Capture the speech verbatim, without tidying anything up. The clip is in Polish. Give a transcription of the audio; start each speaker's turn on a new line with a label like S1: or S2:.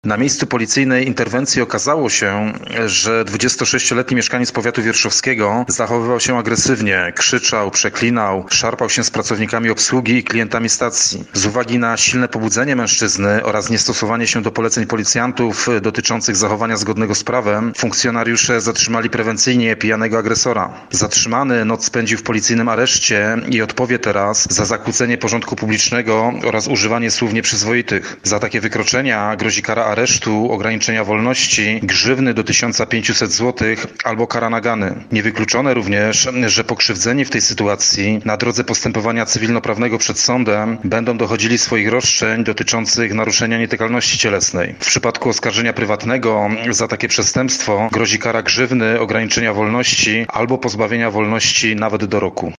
S1: Na miejscu policyjnej interwencji okazało się, że dwudziestosześcioletni mieszkaniec powiatu wierszowskiego zachowywał się agresywnie, krzyczał, przeklinał, szarpał się z pracownikami obsługi i klientami stacji. Z uwagi na silne pobudzenie mężczyzny oraz niestosowanie się do poleceń policjantów dotyczących zachowania zgodnego z prawem, funkcjonariusze zatrzymali prewencyjnie pijanego agresora. Zatrzymany noc spędził w policyjnym areszcie i odpowie teraz za zakłócenie porządku publicznego oraz używanie słów nieprzyzwoitych. Za takie wykroczenia grozi kara aresztu, ograniczenia wolności, grzywny do tysiąc pięćset złotych albo kara nagany. Niewykluczone również, że pokrzywdzeni w tej sytuacji na drodze postępowania cywilnoprawnego przed sądem będą dochodzili swoich roszczeń dotyczących naruszenia nietykalności cielesnej. W przypadku oskarżenia prywatnego za takie przestępstwo grozi kara grzywny, ograniczenia wolności albo pozbawienia wolności nawet do roku.